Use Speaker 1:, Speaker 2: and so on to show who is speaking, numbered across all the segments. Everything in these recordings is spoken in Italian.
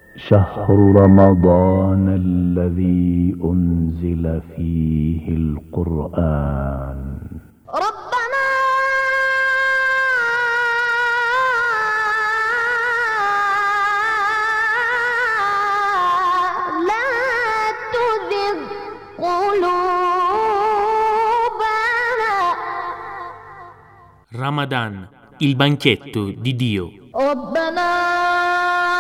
Speaker 1: شهر رمضان الذي أنزل فيه القرآن
Speaker 2: ربنا لا تزغ قلوبنا.
Speaker 3: Ramadan, il banchetto di Dio.
Speaker 2: ربنا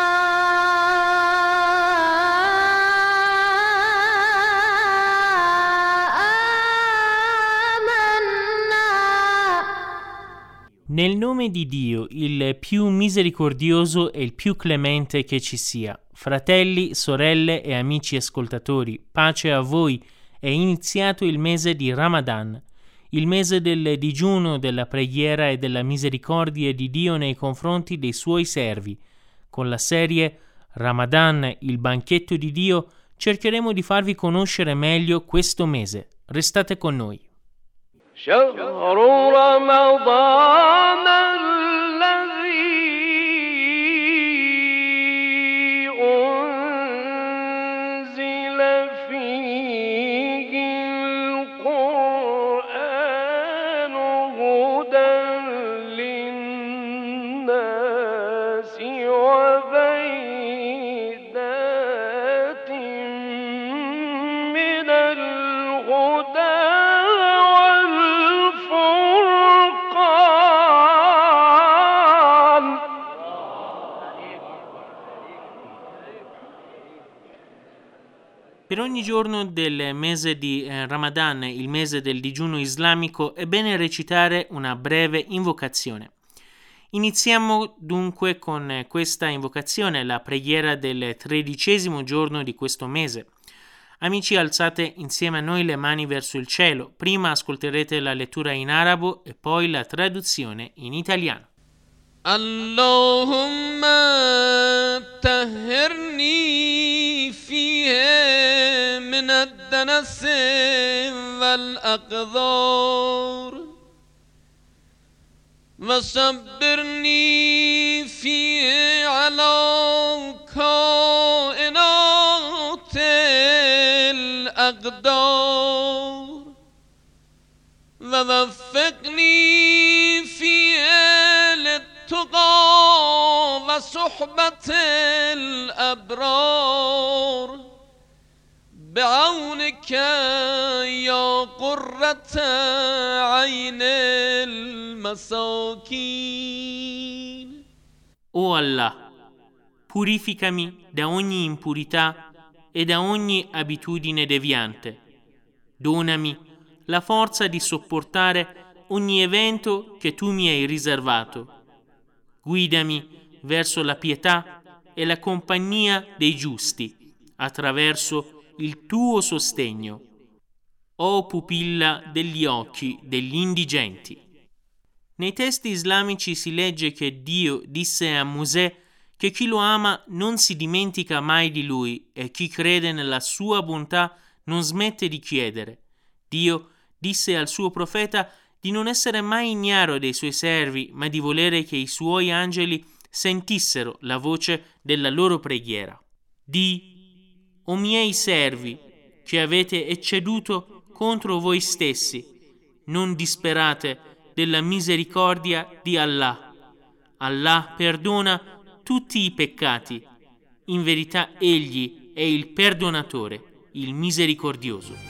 Speaker 3: Nel nome di Dio, il più misericordioso e il più clemente che ci sia. Fratelli, sorelle e amici ascoltatori, pace a voi. È iniziato il mese di Ramadan, il mese del digiuno, della preghiera e della misericordia di Dio nei confronti dei suoi servi. Con la serie Ramadan, il banchetto di Dio, cercheremo di farvi conoscere meglio questo mese. Restate con noi.
Speaker 4: شهر رمضان الذي أنزل فيه القرآن هدى للناس وبينات من الهدى
Speaker 3: Per ogni giorno del mese di Ramadan, il mese del digiuno islamico, è bene recitare una breve invocazione. Iniziamo dunque con questa invocazione, la preghiera del 13° giorno di questo mese. Amici, alzate insieme a noi le mani verso il cielo. Prima ascolterete la lettura in arabo e poi la traduzione in italiano.
Speaker 4: Allahumma tahhirni fihi min ad-danas wal-aqdar وصبرني فيه على كائنات الأقدار ووفقني فيه للتقى وصحبة الأبرار بعونك يا قرة عين المساكين.
Speaker 3: O Allah, purificami da ogni impurità e da ogni abitudine deviante. Donami la forza di sopportare ogni evento che tu mi hai riservato. Guidami verso la pietà e la compagnia dei giusti attraverso il tuo sostegno, o pupilla degli occhi degli indigenti. Nei testi islamici si legge che Dio disse a Mosè che chi lo ama non si dimentica mai di lui e chi crede nella sua bontà non smette di chiedere. Dio disse al suo profeta di non essere mai ignaro dei suoi servi, ma di volere che i suoi angeli sentissero la voce della loro preghiera. O miei servi, che avete ecceduto contro voi stessi, non disperate della misericordia di Allah. Allah perdona tutti i peccati. In verità Egli è il perdonatore, il misericordioso.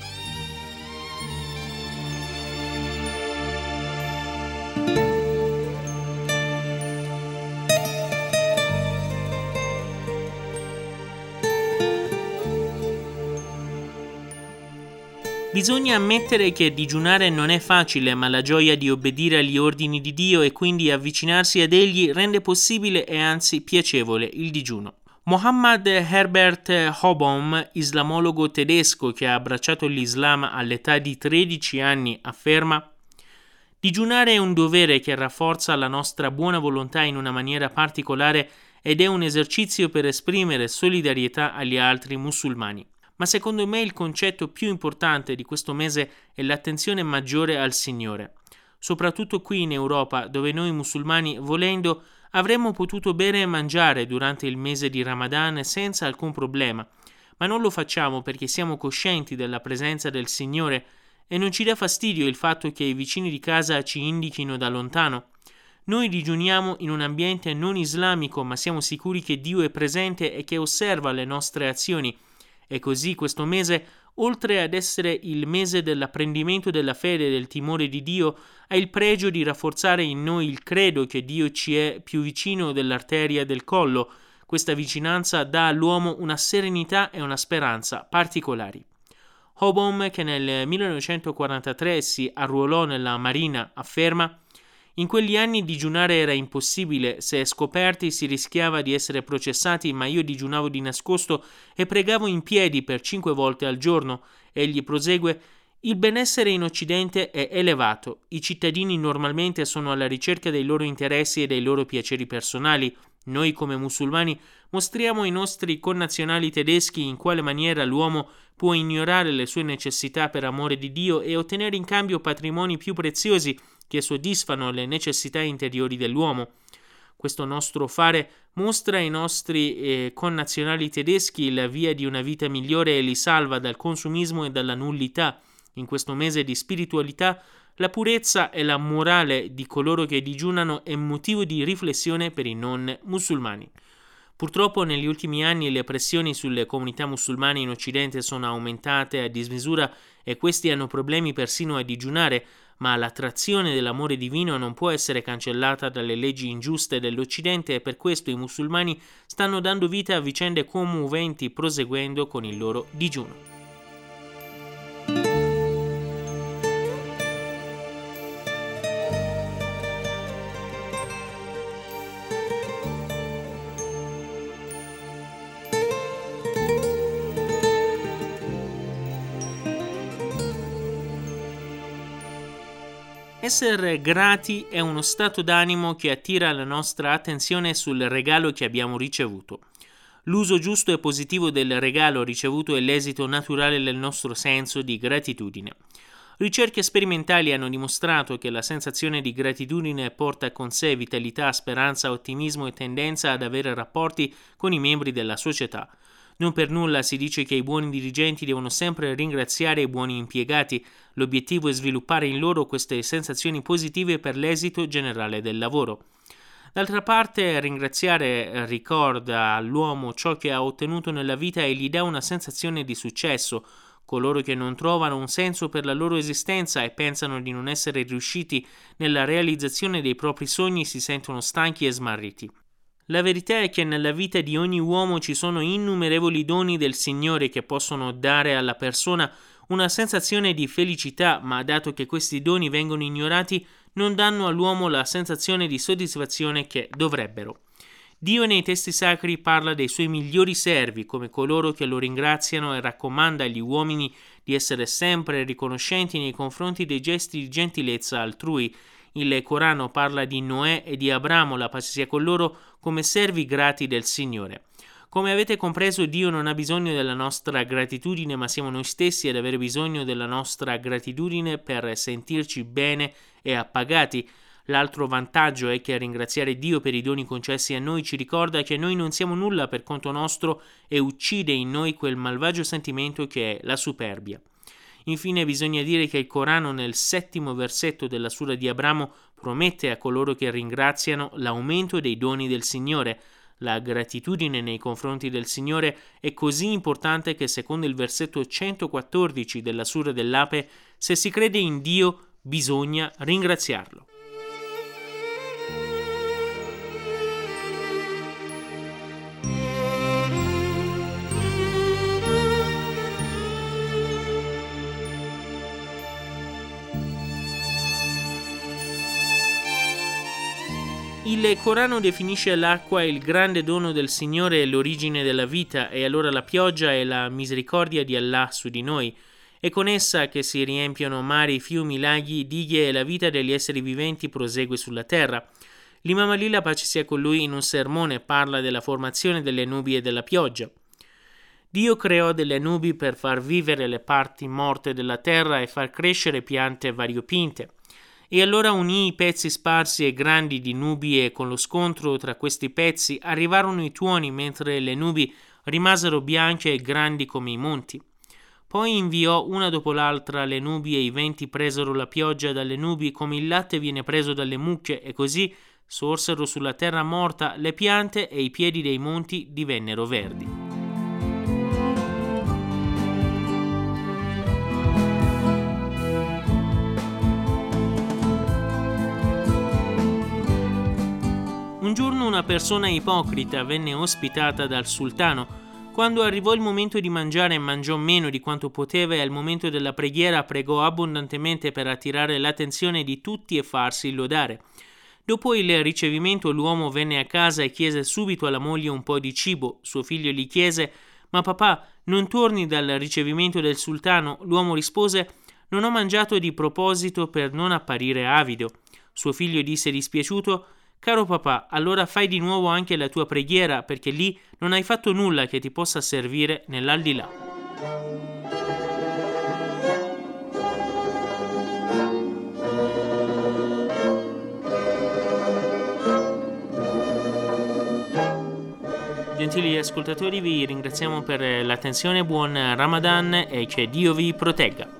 Speaker 3: Bisogna ammettere che digiunare non è facile, ma la gioia di obbedire agli ordini di Dio e quindi avvicinarsi ad Egli rende possibile e anzi piacevole il digiuno. Mohammed Herbert Hobom, islamologo tedesco che ha abbracciato l'Islam all'età di 13 anni, afferma: digiunare è un dovere che rafforza la nostra buona volontà in una maniera particolare ed è un esercizio per esprimere solidarietà agli altri musulmani. Ma secondo me il concetto più importante di questo mese è l'attenzione maggiore al Signore. Soprattutto qui in Europa, dove noi musulmani, volendo, Avremmo potuto bere e mangiare durante il mese di Ramadan senza alcun problema, ma non lo facciamo perché siamo coscienti della presenza del Signore e non ci dà fastidio il fatto che i vicini di casa ci indichino da lontano. Noi digiuniamo in un ambiente non islamico, ma siamo sicuri che Dio è presente e che osserva le nostre azioni. E così questo mese, oltre ad essere il mese dell'apprendimento della fede e del timore di Dio, ha il pregio di rafforzare in noi il credo che Dio ci è più vicino dell'arteria del collo. Questa vicinanza dà all'uomo una serenità e una speranza particolari. Hobom, che nel 1943 si arruolò nella Marina, afferma: in quegli anni digiunare era impossibile, se scoperti si rischiava di essere processati, ma io digiunavo di nascosto e pregavo in piedi per 5 volte al giorno. Egli prosegue: il benessere in Occidente è elevato, i cittadini normalmente sono alla ricerca dei loro interessi e dei loro piaceri personali. Noi come musulmani mostriamo ai nostri connazionali tedeschi in quale maniera l'uomo può ignorare le sue necessità per amore di Dio e ottenere in cambio patrimoni più preziosi che soddisfano le necessità interiori dell'uomo. Questo nostro fare mostra ai nostri connazionali tedeschi la via di una vita migliore e li salva dal consumismo e dalla nullità. In questo mese di spiritualità, la purezza e la morale di coloro che digiunano è motivo di riflessione per i non musulmani. Purtroppo negli ultimi anni le pressioni sulle comunità musulmane in Occidente sono aumentate a dismisura e questi hanno problemi persino a digiunare, ma l'attrazione dell'amore divino non può essere cancellata dalle leggi ingiuste dell'Occidente e per questo i musulmani stanno dando vita a vicende commoventi proseguendo con il loro digiuno. Essere grati è uno stato d'animo che attira la nostra attenzione sul regalo che abbiamo ricevuto. L'uso giusto e positivo del regalo ricevuto è l'esito naturale del nostro senso di gratitudine. Ricerche sperimentali hanno dimostrato che la sensazione di gratitudine porta con sé vitalità, speranza, ottimismo e tendenza ad avere rapporti con i membri della società. Non per nulla si dice che i buoni dirigenti devono sempre ringraziare i buoni impiegati. L'obiettivo è sviluppare in loro queste sensazioni positive per l'esito generale del lavoro. D'altra parte, ringraziare ricorda all'uomo ciò che ha ottenuto nella vita e gli dà una sensazione di successo. Coloro che non trovano un senso per la loro esistenza e pensano di non essere riusciti nella realizzazione dei propri sogni si sentono stanchi e smarriti. La verità è che nella vita di ogni uomo ci sono innumerevoli doni del Signore che possono dare alla persona una sensazione di felicità, ma dato che questi doni vengono ignorati, non danno all'uomo la sensazione di soddisfazione che dovrebbero. Dio nei testi sacri parla dei suoi migliori servi come coloro che lo ringraziano e raccomanda agli uomini di essere sempre riconoscenti nei confronti dei gesti di gentilezza altrui. Il Corano parla di Noè e di Abramo, la pace sia con loro, come servi grati del Signore. Come avete compreso, Dio non ha bisogno della nostra gratitudine, ma siamo noi stessi ad avere bisogno della nostra gratitudine per sentirci bene e appagati. L'altro vantaggio è che ringraziare Dio per i doni concessi a noi ci ricorda che noi non siamo nulla per conto nostro e uccide in noi quel malvagio sentimento che è la superbia. Infine bisogna dire che il Corano nel 7° versetto della sura di Abramo promette a coloro che ringraziano l'aumento dei doni del Signore. La gratitudine nei confronti del Signore è così importante che secondo il versetto 114 della sura dell'Ape, se si crede in Dio bisogna ringraziarlo. Il Corano definisce l'acqua il grande dono del Signore e l'origine della vita, e allora la pioggia è la misericordia di Allah su di noi. È con essa che si riempiono mari, fiumi, laghi, dighe e la vita degli esseri viventi prosegue sulla terra. L'Imam Ali, la pace sia con lui, in un sermone parla della formazione delle nubi e della pioggia. Dio creò delle nubi per far vivere le parti morte della terra e far crescere piante variopinte. E allora unì i pezzi sparsi e grandi di nubi e con lo scontro tra questi pezzi arrivarono i tuoni mentre le nubi rimasero bianche e grandi come i monti. Poi inviò una dopo l'altra le nubi e i venti presero la pioggia dalle nubi come il latte viene preso dalle mucche e così sorsero sulla terra morta le piante e i piedi dei monti divennero verdi. Un giorno una persona ipocrita venne ospitata dal sultano. Quando arrivò il momento di mangiare mangiò meno di quanto poteva e al momento della preghiera pregò abbondantemente per attirare l'attenzione di tutti e farsi lodare. Dopo il ricevimento l'uomo venne a casa e chiese subito alla moglie un po' di cibo. Suo figlio gli chiese: «Ma papà, non torni dal ricevimento del sultano?» L'uomo rispose: «Non ho mangiato di proposito per non apparire avido». Suo figlio disse dispiaciuto: «Caro papà, allora fai di nuovo anche la tua preghiera, perché lì non hai fatto nulla che ti possa servire nell'aldilà». Gentili ascoltatori, vi ringraziamo per l'attenzione, buon Ramadan e che Dio vi protegga.